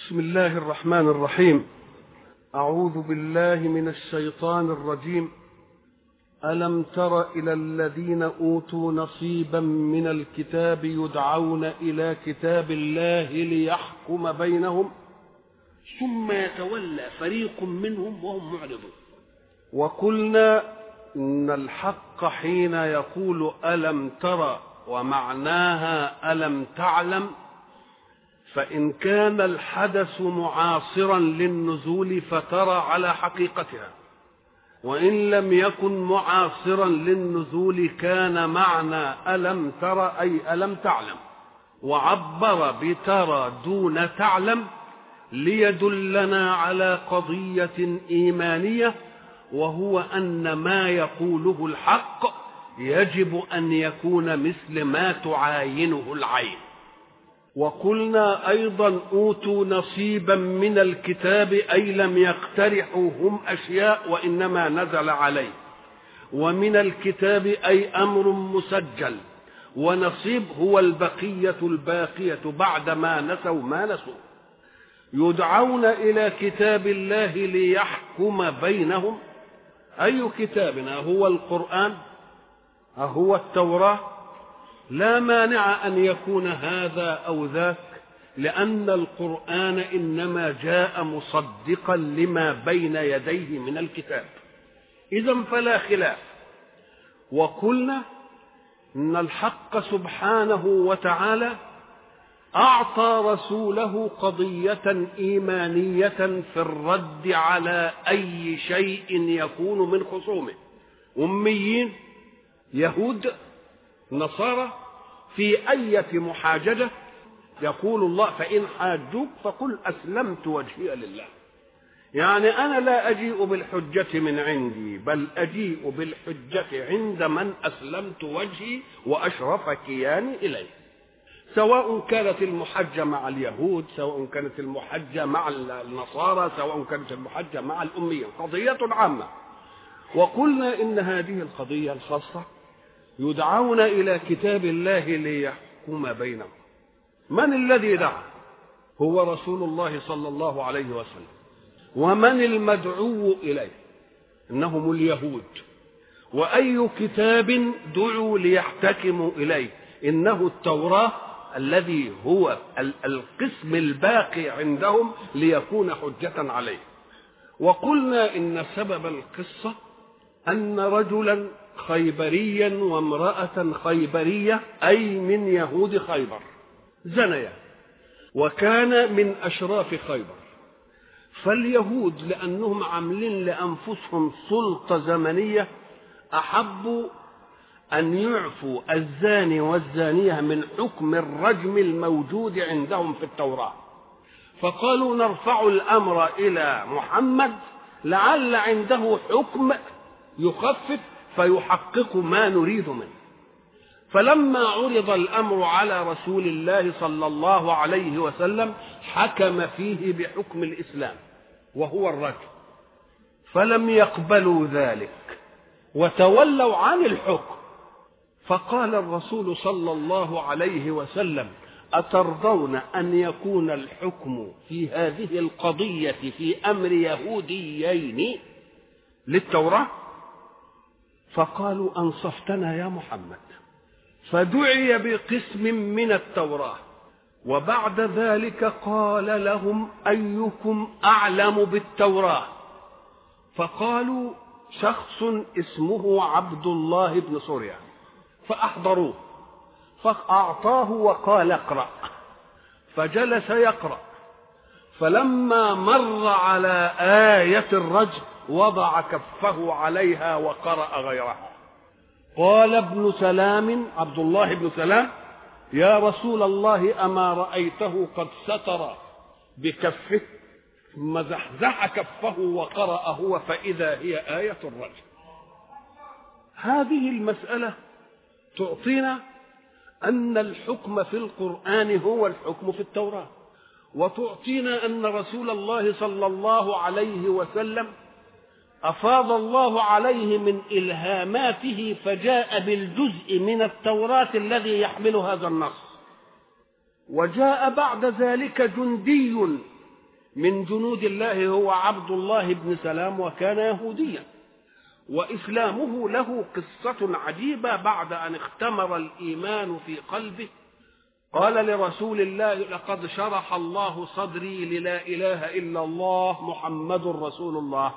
بسم الله الرحمن الرحيم. أعوذ بالله من الشيطان الرجيم. ألم تر إلى الذين أوتوا نصيبا من الكتاب يدعون إلى كتاب الله ليحكم بينهم ثم يتولى فريق منهم وهم معرضون. وقلنا إن الحق حين يقول ألم تر ومعناها ألم تعلم، فإن كان الحدث معاصرا للنزول فترى على حقيقتها، وإن لم يكن معاصرا للنزول كان معنى ألم ترى أي ألم تعلم، وعبر بترى دون تعلم ليدلنا على قضية إيمانية، وهو أن ما يقوله الحق يجب أن يكون مثل ما تعاينه العين. وقلنا أيضا أوتوا نصيبا من الكتاب أي لم يقترحوا هم أشياء وإنما نزل عليه، ومن الكتاب أي أمر مسجل، ونصيب هو البقية الباقية بعد ما نسوا ما نسوا. يدعون إلى كتاب الله ليحكم بينهم. أي كتابنا؟ هو القرآن؟ أهو التوراة؟ لا مانع أن يكون هذا أو ذاك، لأن القرآن إنما جاء مصدقا لما بين يديه من الكتاب، إذن فلا خلاف. وقلنا إن الحق سبحانه وتعالى أعطى رسوله قضية إيمانية في الرد على أي شيء يكون من خصومه، أميين، يهود، نصارى، في أية محاججة يقول الله فإن حاجوك فقل أسلمت وجهي لله. يعني أنا لا أجيء بالحجة من عندي، بل أجيء بالحجة عند من أسلمت وجهي وأشرف كياني إليه، سواء كانت المحجة مع اليهود، سواء كانت المحجة مع النصارى، سواء كانت المحجة مع الأميين، قضية عامة. وقلنا إن هذه القضية الخاصة يدعون إلى كتاب الله ليحكم بينهم. من الذي دعا؟ هو رسول الله صلى الله عليه وسلم. ومن المدعو إليه؟ إنهم اليهود. وأي كتاب دعوا ليحتكموا إليه؟ إنه التوراة، الذي هو القسم الباقي عندهم ليكون حجة عليه. وقلنا إن سبب القصة أن رجلا خيبريا وامرأة خيبرية أي من يهود خيبر زنيا، وكان من أشراف خيبر. فاليهود لأنهم عاملين لأنفسهم سلطة زمنية أحبوا أن يعفوا الزاني والزانية من حكم الرجم الموجود عندهم في التوراة، فقالوا نرفع الأمر إلى محمد لعل عنده حكم يخفف فيحقق ما نريد منه. فلما عرض الأمر على رسول الله صلى الله عليه وسلم حكم فيه بحكم الإسلام وهو الرجم، فلم يقبلوا ذلك وتولوا عن الحكم. فقال الرسول صلى الله عليه وسلم أترضون أن يكون الحكم في هذه القضية في أمر يهوديين للتوراة؟ فقالوا أنصفتنا يا محمد، فدعي بقسم من التوراة. وبعد ذلك قال لهم أيكم أعلم بالتوراة؟ فقالوا شخص اسمه عبد الله بن سوريا، فأحضروه فأعطاه وقال اقرأ، فجلس يقرأ. فلما مر على آية الرجم وضع كفه عليها وقرأ غيرها. قال ابن سلام، عبد الله بن سلام، يا رسول الله أما رأيته قد ستر بكفه ثم زحزح كفه وقرأ هو فإذا هي آية الرجم. هذه المسألة تعطينا أن الحكم في القرآن هو الحكم في التوراة، وتعطينا أن رسول الله صلى الله عليه وسلم أفاض الله عليه من إلهاماته فجاء بالجزء من التوراة الذي يحمل هذا النص. وجاء بعد ذلك جندي من جنود الله هو عبد الله بن سلام وكان يهوديا، وإسلامه له قصة عجيبة. بعد أن اختمر الإيمان في قلبه قال لرسول الله: لقد شرح الله صدري للا إله إلا الله محمد رسول الله،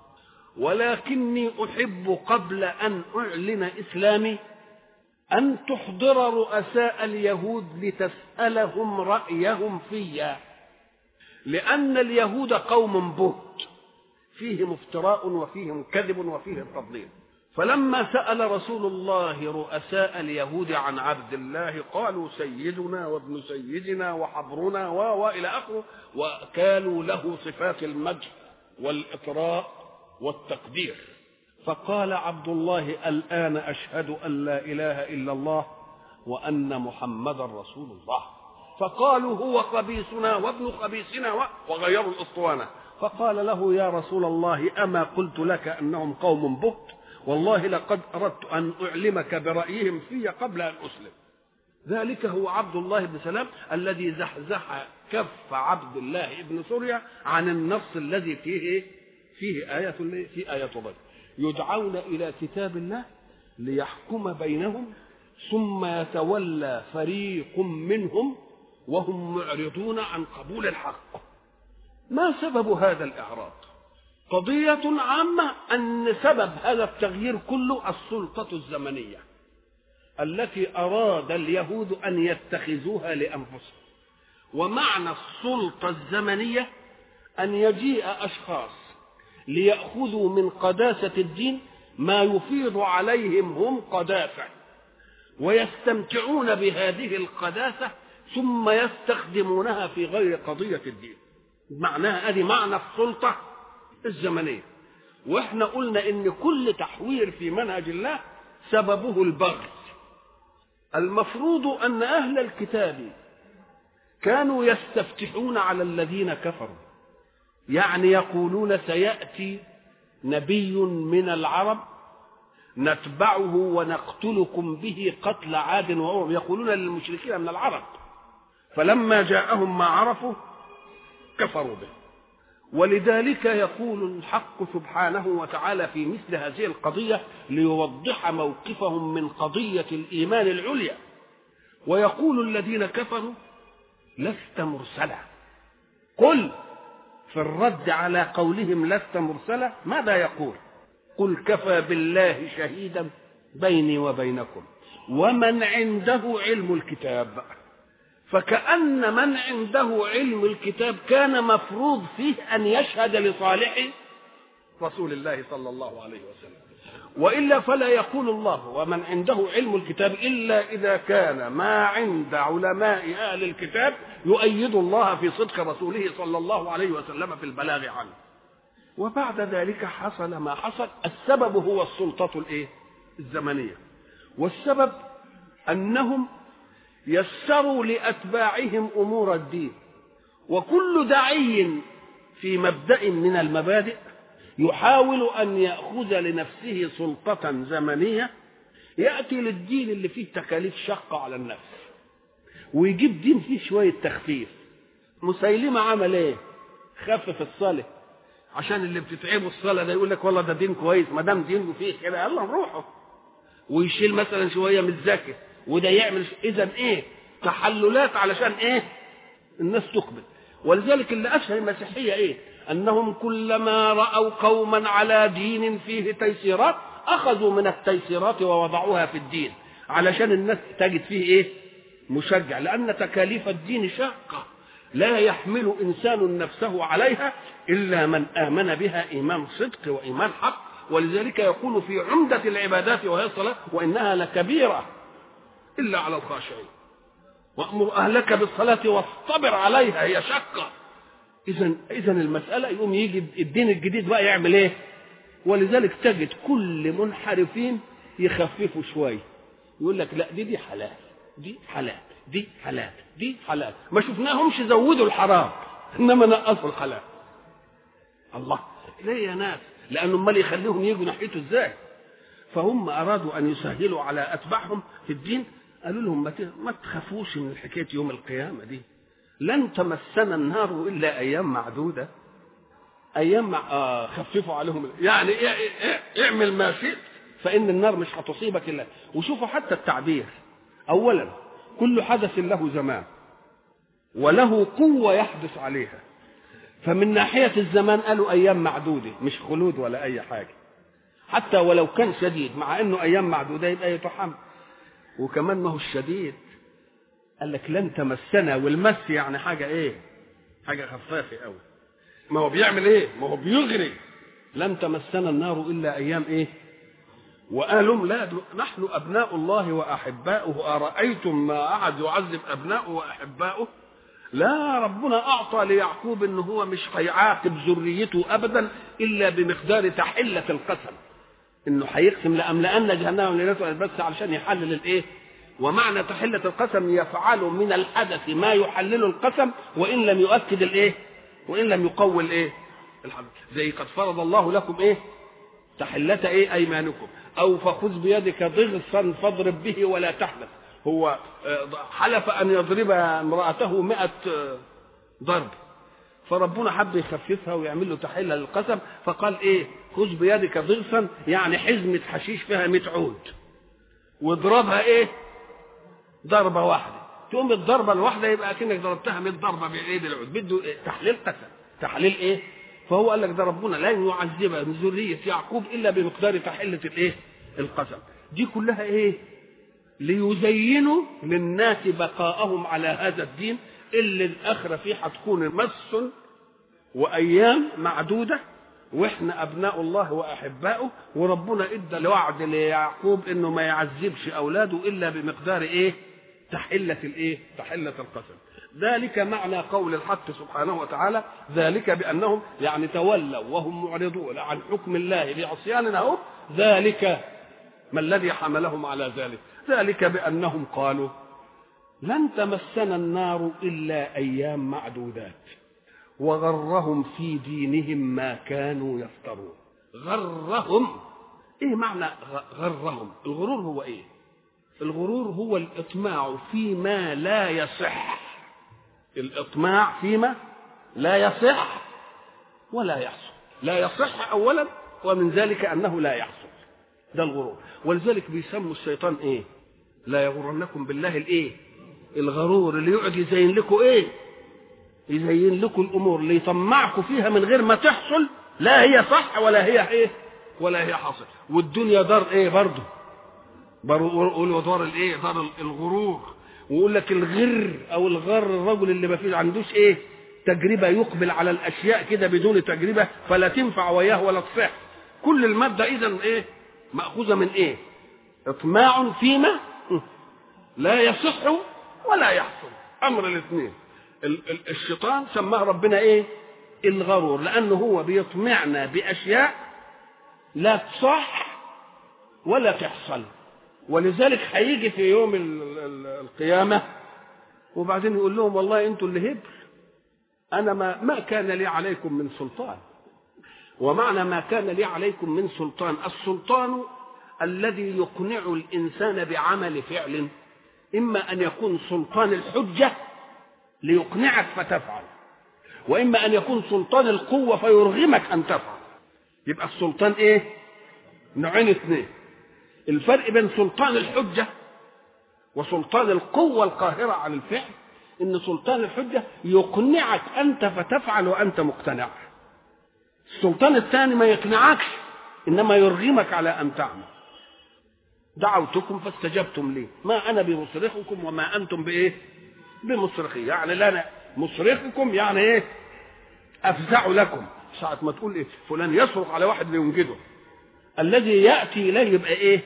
ولكني أحب قبل أن أعلن إسلامي أن تحضر رؤساء اليهود لتسألهم رأيهم فيا، لأن اليهود قوم بهت فيهم افتراء وفيهم كذب وفيهم تضليل. فلما سأل رسول الله رؤساء اليهود عن عبد الله قالوا: سيدنا وابن سيدنا وحبرنا وإلى آخره، وكانوا له صفات المجد والإطراء والتقدير. فقال عبد الله: الآن أشهد أن لا إله إلا الله وأن محمدا رسول الله. فقالوا: هو خبيثنا وابن خبيثنا، وغيروا الأسطوانة. فقال له: يا رسول الله، أما قلت لك أنهم قوم بهت؟ والله لقد أردت أن أعلمك برأيهم في قبل أن أسلم. ذلك هو عبد الله بن سلام الذي زحزح كف عبد الله بن سوريا عن النص الذي فيه آية بدر. يدعون إلى كتاب الله ليحكم بينهم ثم يتولى فريق منهم وهم معرضون عن قبول الحق. ما سبب هذا الإعراض؟ قضية عامة أن سبب هذا التغيير كله السلطة الزمنية التي أراد اليهود أن يتخذوها لأنفسهم. ومعنى السلطة الزمنية أن يجيء أشخاص ليأخذوا من قداسة الدين ما يفيض عليهم هم قداسة، ويستمتعون بهذه القداسة ثم يستخدمونها في غير قضية الدين. معناها هذه معنى السلطة الزمنية. واحنا قلنا ان كل تحوير في منهج الله سببه البغي. المفروض ان اهل الكتاب كانوا يستفتحون على الذين كفروا، يعني يقولون: سيأتي نبي من العرب نتبعه ونقتلكم به قتل عاد وأمم. يقولون للمشركين من العرب، فلما جاءهم ما عرفوا كفروا به. ولذلك يقول الحق سبحانه وتعالى في مثل هذه القضية ليوضح موقفهم من قضية الإيمان العليا، ويقول الذين كفروا: لست مرسلا. قل في الرد على قولهم لست مرسلا ماذا يقول؟ قل كفى بالله شهيدا بيني وبينكم ومن عنده علم الكتاب. فكأن من عنده علم الكتاب كان مفروض فيه أن يشهد لصالح رسول الله صلى الله عليه وسلم، وإلا فلا يقول الله ومن عنده علم الكتاب إلا إذا كان ما عند علماء أهل الكتاب يؤيد الله في صدق رسوله صلى الله عليه وسلم في البلاغ عنه. وبعد ذلك حصل ما حصل. السبب هو السلطة الزمنية، والسبب أنهم يسروا لأتباعهم أمور الدين. وكل داعي في مبدأ من المبادئ يحاول أن يأخذ لنفسه سلطة زمنية يأتي للدين اللي فيه تكاليف شاقة على النفس ويجيب دين فيه شوية تخفيف. مسيلمة عمل ايه؟ خفف الصلاة عشان اللي بتتعبوا الصلاة ده يقول لك والله ده دين كويس، ما دام دينه فيه كده يلا نروحه. ويشيل مثلا شوية من الزكاة وده يعمل إذن ايه؟ تحللات علشان ايه؟ الناس تقبل. ولذلك اللي أشهر المسيحية ايه؟ أنهم كلما رأوا قوما على دين فيه تيسيرات أخذوا من التيسيرات ووضعوها في الدين علشان الناس تجد فيه ايه؟ مشجع، لأن تكاليف الدين شاقة لا يحمل إنسان نفسه عليها إلا من آمن بها إيمان صدق وإيمان حق. ولذلك يقول في عمدة العبادات وهي الصلاة: وإنها لكبيرة إلا على الخاشعين وأمر أهلك بالصلاة واصطبر عليها، هي شقة. إذن المسألة يقوم يجي الدين الجديد بقى يعمل إيه؟ ولذلك تجد كل منحرفين يخففوا شوية، يقول لك لا دي حلال، دي حلال، دي حلال، دي حلال. ما شفناهمش زودوا الحرام إنما نقصوا الحلال. الله ليه يا ناس؟ لأنه امال يخليهم يجوا ناحيته إزاي؟ فهم أرادوا أن يسهلوا على أتباعهم في الدين. قالوا لهم ما تخافوش من حكاية يوم القيامة دي، لن تمسنا النار الا ايام معدوده. ايام خففوا عليهم يعني اعمل ما شئت فان النار مش هتصيبك الا. وشوفوا حتى التعبير، اولا كل حدث له زمان وله قوه يحدث عليها، فمن ناحيه الزمان قالوا ايام معدوده مش خلود ولا اي حاجه، حتى ولو كان شديد مع انه ايام معدوده يبقى يتحمل. وكمان ما هو الشديد قال لك لن تمسنا، والمس يعني حاجه ايه؟ حاجه خفافه قوي. ما هو بيعمل ايه؟ ما هو بيغري. لن تمسنا النار الا ايام ايه؟ وقالوا لا نحن ابناء الله واحباؤه ارايتم ما قعد يعذب ابناؤه واحباؤه. لا، ربنا اعطى ليعقوب ان هو مش هيعاقب ذريته ابدا الا بمقدار تحله القسم، انه هيقسم لاملأن جهنم من الناس بس علشان يحلل الايه. ومعنى تحله القسم يفعل من الحدث ما يحلل القسم وان لم يؤكد الايه، وان لم يقوي الايه الحدث. زي قد فرض الله لكم ايه تحله ايه ايمانكم، او فخذ بيدك ضغثا فاضرب به ولا تحنث. هو حلف ان يضرب امراته 100 ضرب، فربنا حب يخففها ويعمل له تحله للقسم، فقال ايه خذ بيدك ضغثا، يعني حزمه حشيش فيها 100 عود واضربها ايه ضربه واحده. تقوم الضربه الواحده يبقى كأنك ضربتها 100 ضربه بالايه بالعود. بده إيه؟ تحليل قسم، تحليل ايه. فهو قال لك ده ربنا لن يعذب من ذريه يعقوب الا بمقدار تحله الايه القسم. دي كلها ايه؟ ليزينوا للناس بقاءهم على هذا الدين اللي الاخره فيه هتكون مس وايام معدوده، واحنا ابناء الله واحباؤه، وربنا ادى الوعد ليعقوب انه ما يعذبش اولاده الا بمقدار ايه تحله الايه تحله القسم. ذلك معنى قول الحق سبحانه وتعالى ذلك بانهم يعني تولوا وهم معرضون عن حكم الله بعصياننا. ذلك ما الذي حملهم على ذلك؟ ذلك بانهم قالوا لن تمسنا النار الا ايام معدودات وغرهم في دينهم ما كانوا يفترون. غرهم ايه معنى غرهم؟ الغرور هو ايه؟ الغرور هو الاطماع فيما لا يصح، الاطماع فيما لا يصح ولا يحصل. لا يصح اولا، ومن ذلك انه لا يحصل، ده الغرور. ولذلك بيسموا الشيطان ايه؟ لا يغرنكم بالله الايه الغرور، اللي يقعد يزين لكم ايه يزين لكم الامور اللي يطمعكم فيها من غير ما تحصل، لا هي صح ولا هي ايه ولا هي حاصل. والدنيا دار ايه برضه قولوا دار الايه دار الغرور. ويقول لك الغر او الغر الرجل اللي ما فيش عندوش ايه تجربه، يقبل على الاشياء كده بدون تجربه فلا تنفع وياه ولا تصح. كل الماده اذا ايه ماخوذه من ايه؟ اطماع فيما لا يصح ولا يحصل، امر الاثنين. الشيطان سماه ربنا ايه الغرور، لانه هو بيطمعنا باشياء لا تصح ولا تحصل. ولذلك هيجي في يوم القيامه وبعدين يقول لهم والله انتوا اللي هبل، انا ما كان لي عليكم من سلطان. ومعنى ما كان لي عليكم من سلطان، السلطان الذي يقنع الانسان بعمل فعل، اما ان يكون سلطان الحجه ليقنعك فتفعل، واما ان يكون سلطان القوه فيرغمك ان تفعل. يبقى السلطان ايه نوعين اثنين. الفرق بين سلطان الحجه وسلطان القوه القاهره على الفعل ان سلطان الحجه يقنعك انت فتفعل وانت مقتنع. السلطان الثاني ما يقنعكش انما يرغمك على ان تعمل. دعوتكم فاستجبتم لي ما انا بمصرخكم وما انتم بايه بمصرخي. يعني لا انا مصرخكم يعني ايه افزع لكم. ساعه ما تقول ايه فلان يصرخ على واحد لينجده، الذي ياتي اليه يبقى ايه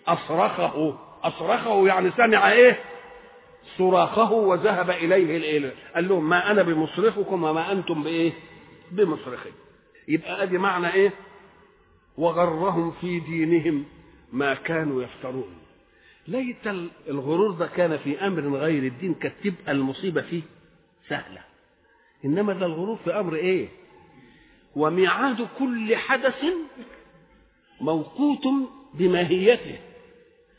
اصرخه يعني سمع ايه صراخه وذهب اليه الاله. قال لهم ما انا بمصرخكم وما انتم بايه بمصرخي. يبقى ادي معنى ايه وغرهم في دينهم ما كانوا يفترون. ليت الغرور ده كان في امر غير الدين كانت تبقى المصيبه فيه سهله، انما ده الغرور في امر ايه وميعاد كل حدث موقوت بماهيته،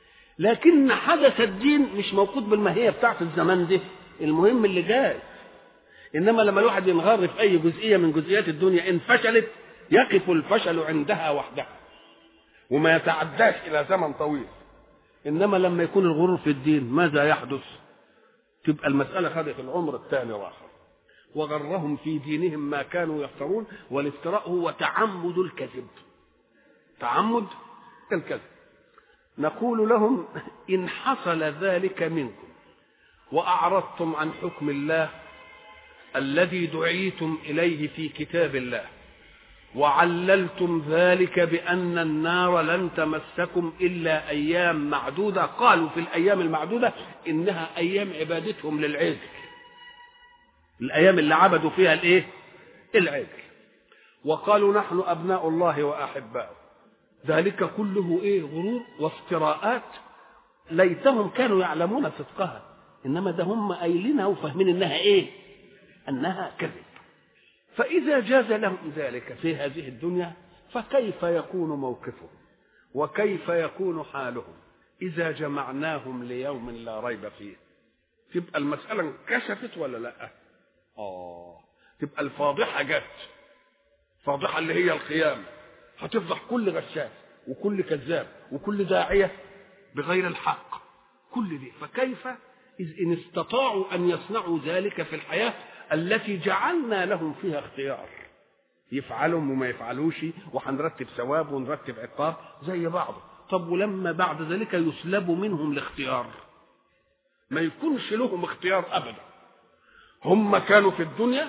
لكن حدث الدين مش موقوت بالماهيه بتاعت الزمان ده. المهم اللي جاي انما لما الواحد ينغر في اي جزئيه من جزئيات الدنيا ان فشلت يقف الفشل عندها وحدها وما يتعداش الى زمن طويل. انما لما يكون الغرور في الدين ماذا يحدث؟ تبقى المساله خدت العمر الثاني واخر. وغرهم في دينهم ما كانوا يفترون، والافتراء هو تعمد الكذب، تعمد الكذب. نقول لهم إن حصل ذلك منكم وأعرضتم عن حكم الله الذي دعيتم إليه في كتاب الله وعللتم ذلك بأن النار لن تمسكم إلا أيام معدودة، قالوا في الأيام المعدودة إنها أيام عبادتهم للعجل، الأيام اللي عبدوا فيها الإيه؟ العجل. وقالوا نحن أبناء الله وأحباؤه، ذلك كله إيه؟ غرور وافتراءات ليتهم كانوا يعلمون صدقها، إنما ده هم قايلينها وفاهمين إنها إيه؟ أنها كذب. فإذا جاز لهم ذلك في هذه الدنيا فكيف يكون موقفهم وكيف يكون حالهم إذا جمعناهم ليوم لا ريب فيه؟ تبقى المسألة انكشفت ولا لا؟ تبقى الفاضحة جت، فاضحة اللي هي القيامة، هتفضح كل غشاش وكل كذاب وكل داعية بغير الحق كل دي. فكيف إذ إن استطاعوا أن يصنعوا ذلك في الحياة التي جعلنا لهم فيها اختيار، يفعلوا وما يفعلوش وهنرتب ثواب ونرتب عقاب زي بعض. طب ولما بعد ذلك يسلب منهم الاختيار، ما يكونش لهم اختيار أبدا. هم كانوا في الدنيا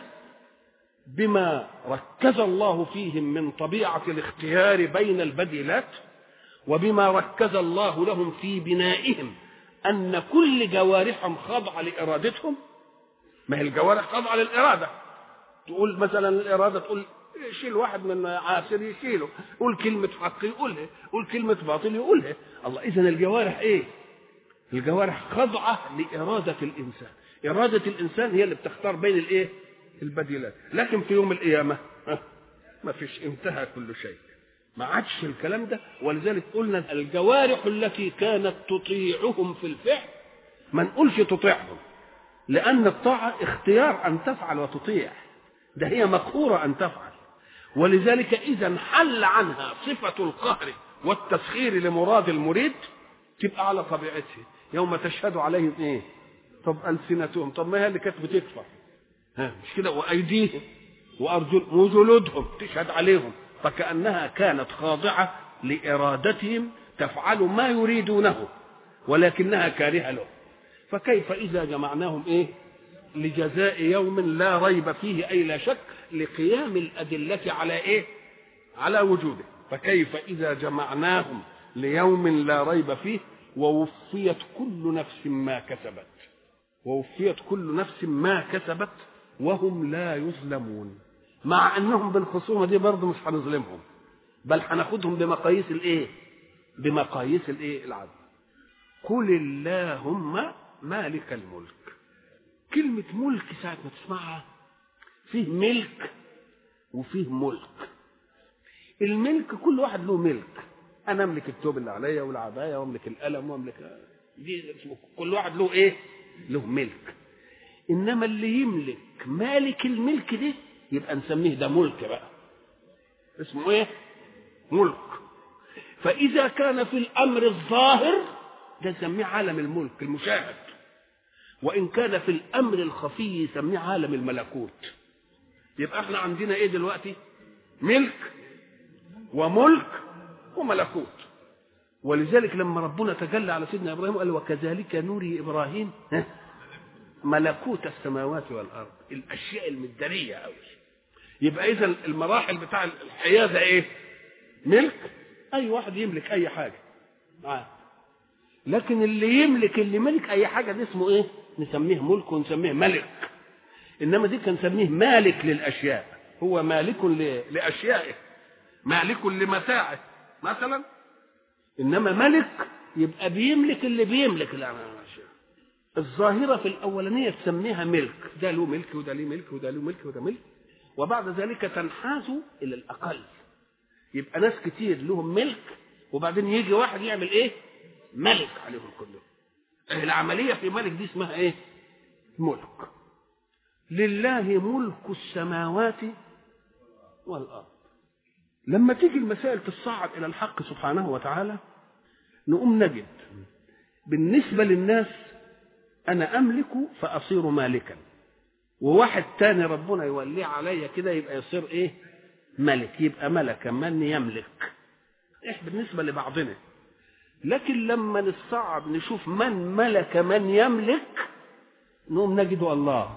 بما ركز الله فيهم من طبيعة الاختيار بين البديلات، وبما ركز الله لهم في بنائهم أن كل جوارحهم خاضعة لإرادتهم. ما هي الجوارح خاضعة للإرادة، تقول مثلا الإرادة تقول شيل واحد من عاسر يشيله، قول كلمة حق يقولها، قول كلمة باطل يقولها. الله، إذن الجوارح إيه؟ الجوارح خاضعة لإرادة الإنسان. إرادة الإنسان هي اللي بتختار بين الإيه؟ البديلات. لكن في يوم القيامة ما فيش، انتهى كل شيء، ما عادش الكلام ده. ولذلك قلنا الجوارح التي كانت تطيعهم في الفعل ما نقولش تطيعهم، لأن الطاعة اختيار أن تفعل وتطيع، ده هي مقهورة أن تفعل. ولذلك إذا حل عنها صفة القهر والتسخير لمراد المريد تبقى على طبيعتها. يوم تشهد عليهم إيه؟ طب ألسنتهم، طب ما هي اللي كانت بتكفر مش كده؟ وأيديهم وأرجلهم وجلودهم تشهد عليهم، فكأنها كانت خاضعة لإرادتهم تفعل ما يريدونه ولكنها كارهة له. فكيف إذا جمعناهم إيه؟ لجزاء يوم لا ريب فيه، أي لا شك لقيام الأدلة على إيه؟ على وجوده. فكيف إذا جمعناهم ليوم لا ريب فيه ووفيت كل نفس ما كسبت، ووفيت كل نفس ما كسبت وهم لا يظلمون. مع أنهم بالخصومة دي برضه مش هنظلمهم، بل هناخدهم بمقاييس الإيه؟ بمقاييس الإيه؟ العدل. قل اللهم مالك الملك. كلمة ملك ساعة ما تسمعها فيه ملك وفيه ملك. الملك كل واحد له ملك، أنا أملك الثوب اللي عليا والعباية وأملك القلم وأملك دي، كل واحد له إيه؟ له ملك. إنما اللي يملك مالك الملك ده يبقى نسميه ده ملك بقى، اسمه إيه؟ ملك. فإذا كان في الأمر الظاهر ده نسميه عالم الملك المشاهد، وإن كان في الأمر الخفي يسميه عالم الملكوت. يبقى احنا عندنا ايه دلوقتي؟ ملك وملك وملكوت. ولذلك لما ربنا تجلى على سيدنا إبراهيم قال وكذلك نوري إبراهيم ملكوت السماوات والأرض، الأشياء المدارية أوي. يبقى إذا المراحل بتاع الحياة ايه؟ ملك، أي واحد يملك أي حاجة لكن اللي يملك اللي ملك أي حاجة دي اسمه إيه؟ نسميه ملك ونسميه ملك. إنما دي كان نسميه مالك للأشياء، هو مالك لأشيائه، مالك لمتاعه مثلا. إنما ملك يبقى بيملك اللي بيملك الأشياء. الظاهرة في الأولانية تسميها ملك، ده له ملك وده له ملك وده له ملك وده ملك، وبعد ذلك تنحاز إلى الأقل. يبقى ناس كتير لهم ملك وبعدين يجي واحد يعمل إيه؟ ملك عليهم كلهم. العملية في ملك دي اسمها إيه؟ ملك. لله ملك السماوات والأرض. لما تيجي المسائل تصعد إلى الحق سبحانه وتعالى نقوم نجد بالنسبة للناس أنا أملك فأصير مالكا، وواحد تاني ربنا يوليه عليا كده يبقى يصير إيه؟ ملك، يبقى ملك من يملك. إيه بالنسبة لبعضنا. لكن لما نصعد نشوف من ملك من يملك نقوم نجد الله.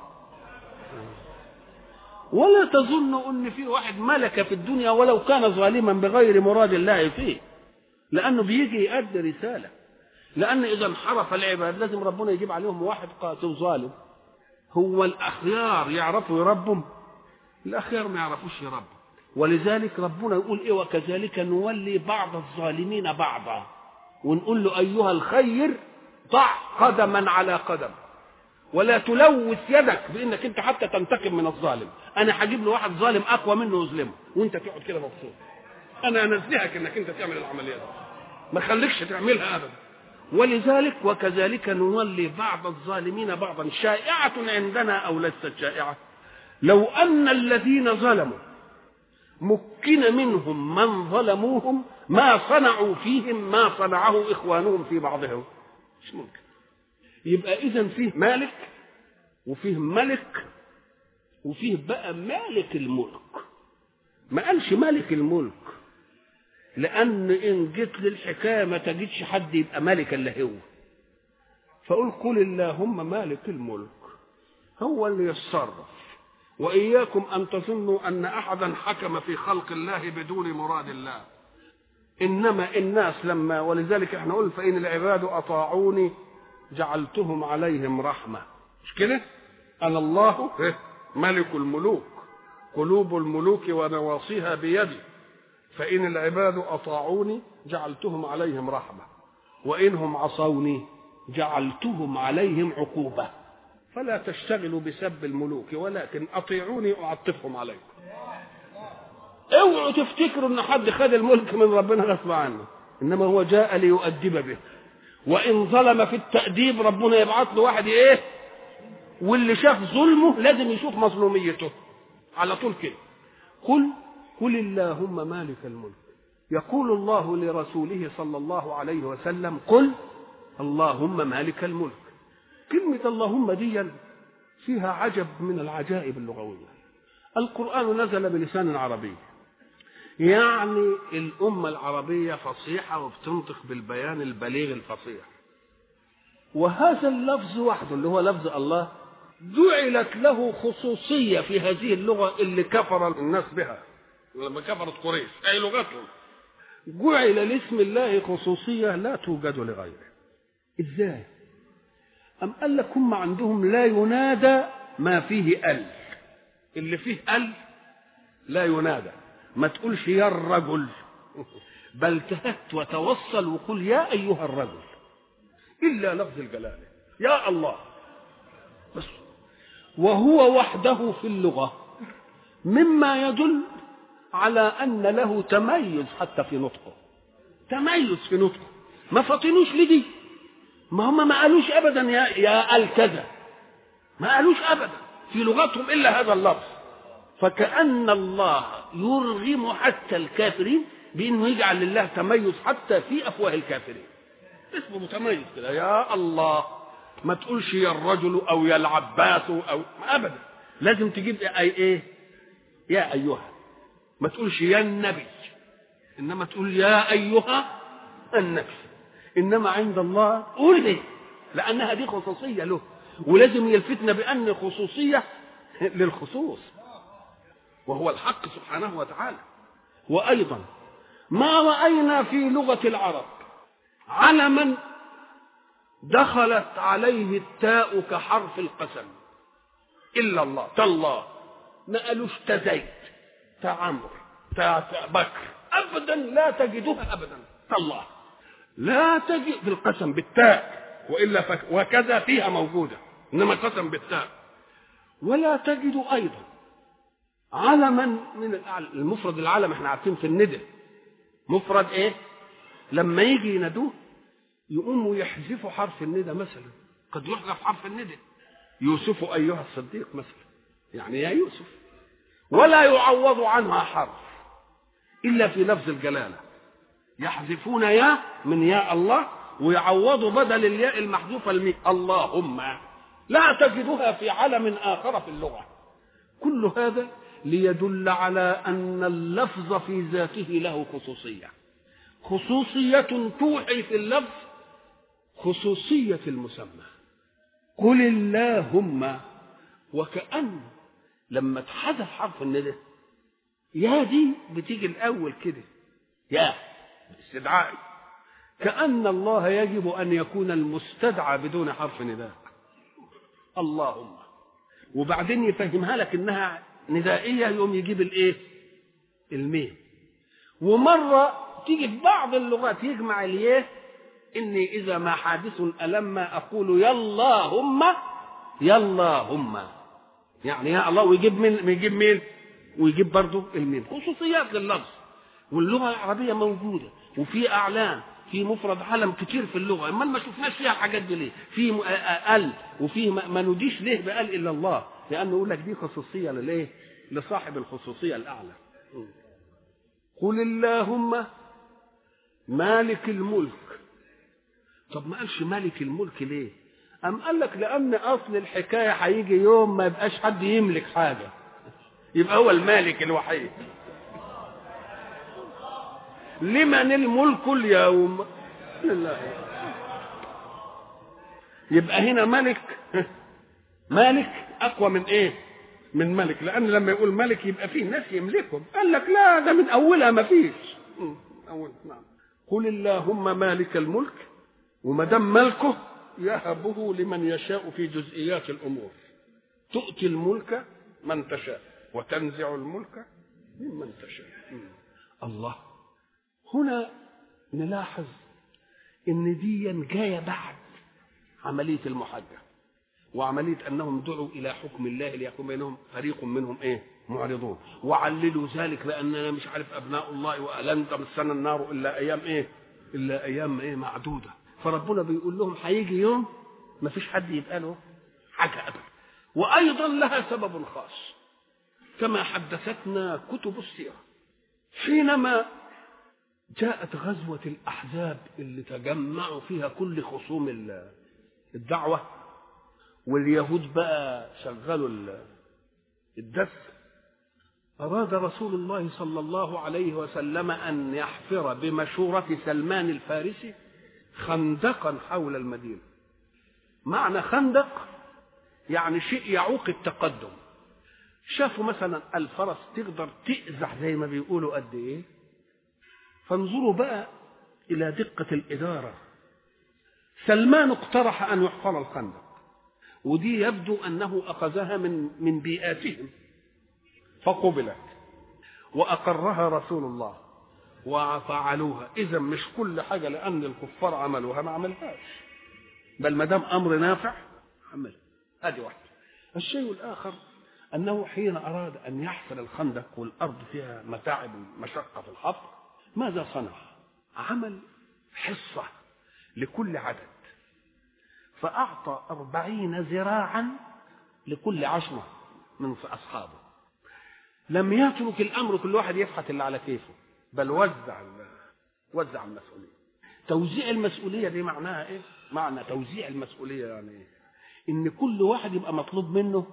ولا تظن ان في واحد ملك في الدنيا ولو كان ظالما بغير مراد الله فيه، لانه بيجي يؤدي رساله. لان اذا انحرف العباد لازم ربنا يجيب عليهم واحد قاتل ظالم. هو الاخيار يعرفوا يربهم؟ الاخيار ما يعرفوش يربوا. ولذلك ربنا يقول ايه؟ وكذلك نولي بعض الظالمين بعضا، ونقول له ايها الخير ضع قدما على قدم، ولا تلوث يدك بانك انت حتى تنتقم من الظالم. انا هجيب له واحد ظالم اقوى منه يظلمه وانت تقعد كده مبسوط. انا انزهك انك انت تعمل العمليه دي، ما خليكش تعملها ابدا. ولذلك وكذلك نولي بعض الظالمين بعضا. شائعه عندنا او ليست شائعه؟ لو ان الذين ظلموا مكن منهم من ظلموهم ما صنعوا فيهم ما صنعه اخوانهم في بعضهم. مش ممكن. يبقى اذا فيه مالك وفيه ملك وفيه بقى مالك الملك. ما قالش مالك الملك، لان ان جيت للحكايه ما تجدش حد يبقى مالك الا هو. فقل قل اللهم مالك الملك، هو اللي يتصرف. واياكم ان تظنوا ان احدا حكم في خلق الله بدون مراد الله. انما الناس لما، ولذلك احنا قلنا فان العباد اطاعوني جعلتهم عليهم رحمه. مش كده؟ انا الله ملك الملوك، قلوب الملوك ونواصيها بيدي، فان العباد اطاعوني جعلتهم عليهم رحمه، وانهم عصوني جعلتهم عليهم عقوبه. فلا تشتغلوا بسب الملوك ولكن اطيعوني اعطفهم عليكم. اوعوا تفتكروا ان حد خد الملك من ربنا غصب عنه، انما هو جاء ليؤدب به. وان ظلم في التأديب ربنا يبعث له واحد ايه؟ واللي شاف ظلمه لازم يشوف مظلوميته على طول كده. قل اللهم مالك الملك. يقول الله لرسوله صلى الله عليه وسلم قل اللهم مالك الملك. كلمة اللهم دي فيها عجب من العجائب اللغوية. القرآن نزل بلسان عربي، يعني الأمة العربية فصيحة وبتنطق بالبيان البليغ الفصيح. وهذا اللفظ وحده اللي هو لفظ الله جعلت له خصوصية في هذه اللغة اللي كفر الناس بها لما كفرت قريش، أي لغتهم. جعل لاسم الله خصوصية لا توجد لغيره. إزاي؟ أم قال لك هم عندهم لا ينادى ما فيه ال، اللي فيه ال لا ينادى. ما تقولش يا الرجل، بل تهت وتوصل وقل يا أيها الرجل، إلا لفظ الجلالة يا الله بس. وهو وحده في اللغة مما يدل على أن له تميز حتى في نطقه، تميز في نطقه. ما فطنوش لدي، ما هم ما قالوش أبدا يا الكذا، ما قالوش أبدا في لغتهم إلا هذا اللفظ. فكأن الله يرغم حتى الكافرين بأنه يجعل لله تميز حتى في أفواه الكافرين، اسمه متميز كده يا الله. ما تقولش يا الرجل أو يا العباس أو أبدا، لازم تجيب إيه؟ يا أيها. ما تقولش يا النبي، إنما تقول يا أيها النبي. إنما عند الله قول إيه؟ لأنها دي خصوصية له، ولازم يلفتنا بأن خصوصية للخصوص وهو الحق سبحانه وتعالى. وأيضا ما رأينا في لغة العرب علما دخلت عليه التاء كحرف القسم إلا الله. تالله ما قالوش تزيد تعمر بكر أبدا، لا تجدها أبدا. تالله لا تجد بالقسم بالتاء، وإلا وكذا فيها موجودة، إنما قسم بالتاء. ولا تجد أيضا علما من المفرد. العلم احنا عارفين في الندى مفرد ايه؟ لما يجي ينادوه يقوموا يحذفوا حرف الندى. مثلا قد يحذف حرف الندى، يوسف ايها الصديق مثلا، يعني يا يوسف، ولا يعوض عنها حرف إلا في لفظ الجلالة، يحذفون يا من يا الله ويعوضوا بدل الياء المحذوفة اللهم، لا تجدها في علم آخر في اللغة. كل هذا ليدل على أن اللفظ في ذاته له خصوصية توحي في اللفظ خصوصية المسمى. قل اللهم، وكأن لما تحذف حرف الندى يا دي بتيجي الأول كده يا استدعائي، كأن الله يجب أن يكون المستدعى بدون حرف نداء اللهم، وبعدين يفهمها لك إنها ندائية يوم يجيب الإيه الميم. ومرة تيجي في بعض اللغات يجمع الياء، إني إذا ما حادث ألما أقول ياللهم ياللهم، يعني يا الله، ويجيب مين ويجيب برضه الميم. خصوصيات لللفظ، واللغة العربية موجودة وفي أعلام في مفرد علم كتير في اللغة، اما ما شفناش فيها الحاجات دي ليه؟ في ال وفي ما نديش ليه بقال الا الله، لانه يقول لك دي خصوصيه للايه؟ لصاحب الخصوصيه الاعلى. قل اللهم مالك الملك. طب ما قالش مالك الملك ليه؟ قام قال لك لان اصل الحكايه هيجي يوم ما يبقاش حد يملك حاجه، يبقى هو المالك الوحيد. لمن الملك اليوم؟ لله. يبقى هنا مالك اقوى من ايه؟ من ملك، لان لما يقول ملك يبقى فيه ناس يملكهم. قال لك لا، ده من اولها ما فيش اول. نعم. قل اللهم مالك الملك، وما دام ملكه يهبه لمن يشاء في جزئيات الامور. تؤتي الملك من تشاء وتنزع الملك ممن تشاء. الله. هنا نلاحظ ان دي جايه بعد عمليه المحاجه وعمليه انهم دعوا الى حكم الله ليحكم بينهم، فريق منهم ايه؟ معرضون، وعللوا ذلك باننا مش عارف ابناء الله ولن تمسنا النار الا ايام ايه؟ الا ايام ايه؟ معدوده. فربنا بيقول لهم هيجي يوم ما فيش حد يبقى له حاجه ابدا. وايضا لها سبب خاص كما حدثتنا كتب السيره. حينما جاءت غزوة الأحزاب اللي تجمعوا فيها كل خصوم الدعوة، واليهود بقى شغلوا الدس، أراد رسول الله صلى الله عليه وسلم أن يحفر بمشورة سلمان الفارسي خندقا حول المدينة. معنى خندق يعني شيء يعوق التقدم. شافوا مثلا الفرس تقدر تأزح زي ما بيقولوا قد إيه، فانظروا بقى إلى دقة الإدارة. سلمان اقترح أن يحفر الخندق، ودي يبدو أنه أخذها من بيئاتهم فقبلت، وأقرها رسول الله وفعلوها. إذا مش كل حاجة لأن الكفار عملوها ما عملهاش، بل ما دام أمر نافع عملها. هذه واحدة. الشيء الآخر أنه حين أراد أن يحفر الخندق والأرض فيها متاعب ومشقة في الحفر، ماذا صنع؟ عمل حصة لكل عدد، فأعطى 40 ذراعا لكل 10 من أصحابه. لم يترك الأمر كل واحد يفحت اللي على كيفه، بل وزع المسؤولية. توزيع المسؤولية دي معناها إيه؟ معنى توزيع المسؤولية يعني إيه؟ إن كل واحد يبقى مطلوب منه.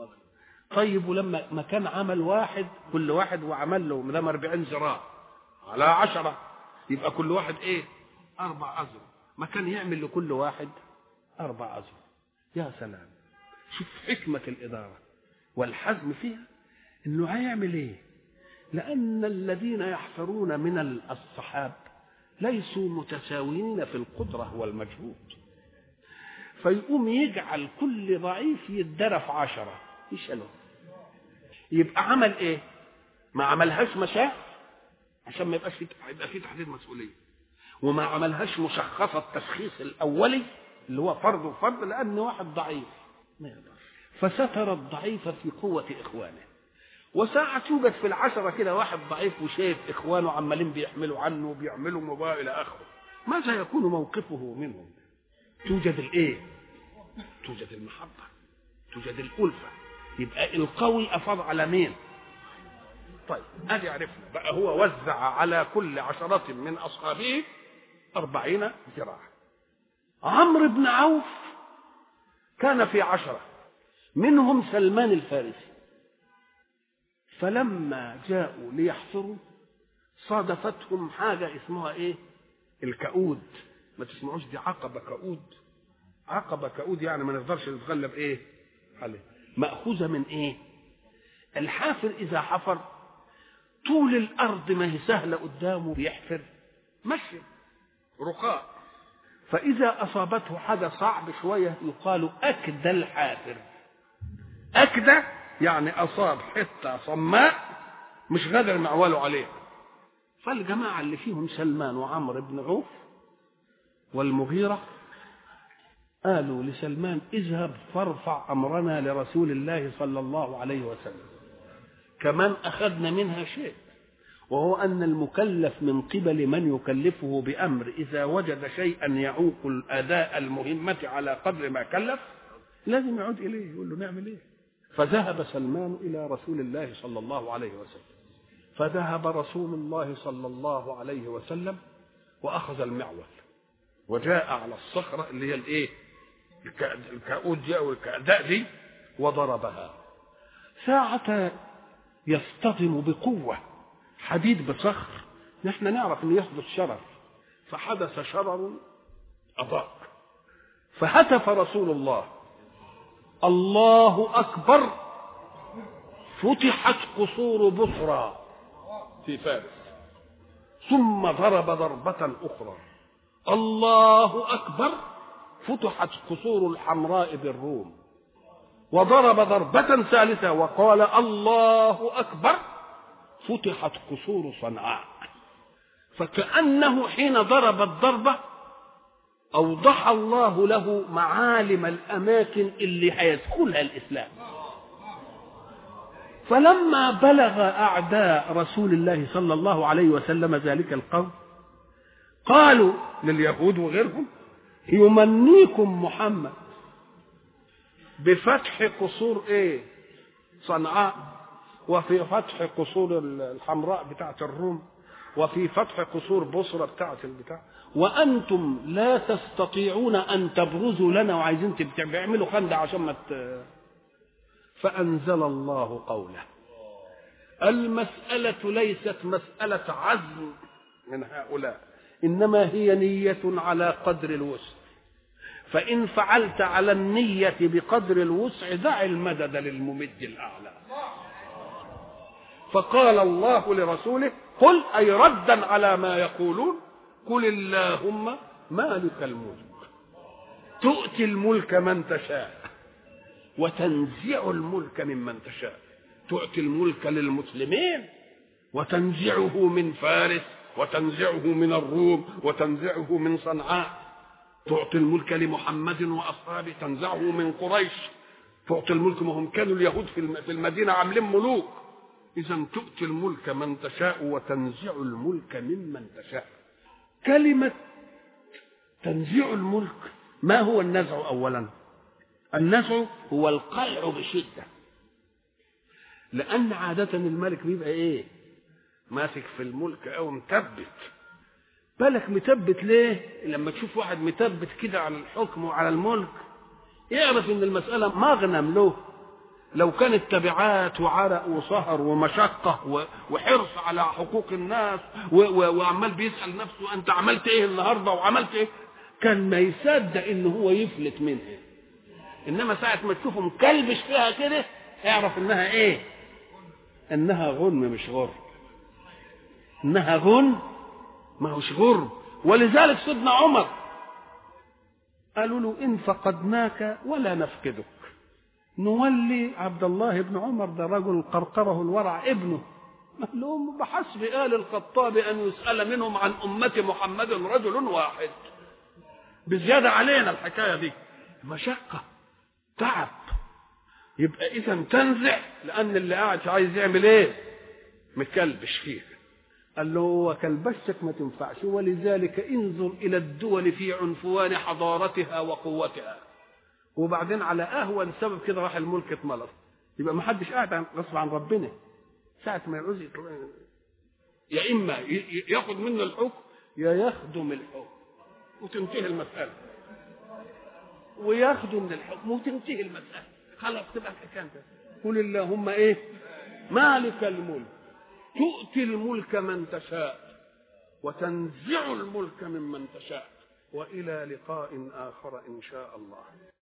طيب ولما ما كان عمل واحد كل واحد وعمل له مدام 40 ذراع على 10، يبقى كل واحد ايه؟ 4 أذرع. ما كان يعمل لكل واحد 4 أذرع. يا سلام، شوف حكمة الإدارة والحزم فيها. إنه هيعمل إيه؟ لأن الذين يحفرون من الصحاب ليسوا متساويين في القدرة والمجهود، فيقوم يجعل كل ضعيف يتدرف 10 يشيله. يبقى عمل إيه؟ ما عملهاش مشاة عشان ما يبقاش يبقى في تحديد مسؤوليه، وما عملهاش مشخصه التشخيص الاولي اللي هو فرض وفرض، لان واحد ضعيف ما يقدر، فستر الضعيف في قوه اخوانه. وساعة يوجد في 10 كده واحد ضعيف وشايف اخوانه عمالين بيحملوا عنه وبيعملوا مباراة الى اخره، ماذا يكون موقفه منهم؟ توجد الايه؟ توجد المحبه، توجد الالفه. يبقى القوي افاض على مين؟ طيب ادي عرفنا بقى، هو وزع على كل 10 من اصحابه 40 ذراع. عمرو بن عوف كان في 10 منهم سلمان الفارسي، فلما جاءوا ليحفروا صادفتهم حاجة اسمها ايه؟ الكؤود. ما تسمعوش دي عقبة كؤود؟ عقبة كؤود يعني ما نقدرش نتغلب ايه عليه. مأخوذة من ايه؟ الحافر اذا حفر طول الارض ما هي سهلة قدامه بيحفر مشي رخاء، فاذا اصابته حاجة صعب شوية يقال اكدى الحافر. اكدى يعني اصاب حتة صماء مش قادر معوله عليه. فالجماعة اللي فيهم سلمان وعمرو بن عوف والمغيرة قالوا لسلمان اذهب فارفع أمرنا لرسول الله صلى الله عليه وسلم. كمان أخذنا منها شيء، وهو أن المكلف من قبل من يكلفه بأمر إذا وجد شيئا يعوق الأداء المهمة على قدر ما كلف لازم يعود إليه يقول له نعمل إيه. فذهب سلمان إلى رسول الله صلى الله عليه وسلم، فذهب رسول الله صلى الله عليه وسلم وأخذ المعول وجاء على الصخرة اللي هي الايه الكؤود دي او الكأداء دي وضربها. ساعة يصطدم بقوة حديد بصخر، نحن نعرف انه يحدث شرر، فحدث شرر أضاء، فهتف رسول الله الله أكبر، فتحت قصور بصرى في فارس، ثم ضرب ضربة أخرى الله أكبر، فتحت قصور الحمراء بالروم، وضرب ضربة ثالثة وقال الله أكبر، فتحت قصور صنعاء. فكأنه حين ضرب الضربة أوضح الله له معالم الأماكن اللي هيدخلها الإسلام. فلما بلغ أعداء رسول الله صلى الله عليه وسلم ذلك القول قالوا لليهود وغيرهم يمنيكم محمد بفتح قصور ايه صنعاء، وفي فتح قصور الحمراء بتاعة الروم، وفي فتح قصور بصرة بتاعة البتاع، وأنتم لا تستطيعون أن تبرزوا لنا وعايزين تعملوا خندق عشان ما فأنزل الله قوله المسألة ليست مسألة عزم من هؤلاء، إنما هي نية على قدر الوسع، فإن فعلت على النية بقدر الوسع دع المدد للممد الأعلى. فقال الله لرسوله قل أي ردا على ما يقولون قل اللهم مالك الملك تؤتي الملك من تشاء وتنزع الملك ممن تشاء، تؤتي الملك للمسلمين وتنزعه من فارس وتنزعه من الروم وتنزعه من صنعاء، تعطي الملك لمحمد وأصحابه تنزعه من قريش، تعطي الملك، ما هم كانوا اليهود في المدينة عاملين ملوك، إذا تؤتي الملك من تشاء وتنزع الملك ممن تشاء. كلمة تنزع الملك، ما هو النزع أولا؟ النزع هو القلع بشدة، لأن عادة الملك بيبقى إيه ماسك في الملك أو مثبت. بالك مثبت ليه؟ لما تشوف واحد مثبت كده على الحكم وعلى الملك يعرف إن المسألة مغنم له. لو كانت تبعات وعرق وسهر ومشقة وحرص على حقوق الناس وعمال بيسأل نفسه أنت عملت إيه النهاردة وعملت إيه، كان ما يصدق إنه هو يفلت منها. إنما ساعة ما تشوفه مكلبش فيها كده اعرف إنها إيه؟ إنها غنم مش غر، إنها غنم ما هوش غر. ولذلك سيدنا عمر قالوا له إن فقدناك ولا نفقدك نولي عبد الله بن عمر، ده رجل قرقره الورع ابنه، قال لهم بحسب آل الخطاب أن يسأل منهم عن أمة محمد رجل واحد، بزيادة علينا الحكاية دي مشقة تعب. يبقى إذا تنزع، لأن اللي قاعد عايز يعمل إيه مكلبش فيه. قال له وكلبشك ما تنفعش، ولذلك انظر إلى الدول في عنفوان حضارتها وقوتها، وبعدين على أهون سبب كده راح الملك اتملص. يبقى ما حدش قاعد غصب عن ربنا. ساعة ما يعوز يا إما ياخد منه الحكم يا يخدم الحكم وتنتهي المسألة، ويخدم الحكم وتنتهي المسألة، خلاص تبقى الحكاية. قل اللهم إيه؟ مالك الملك تؤتي الملك من تشاء وتنزع الملك ممن تشاء، وإلى لقاء آخر إن شاء الله.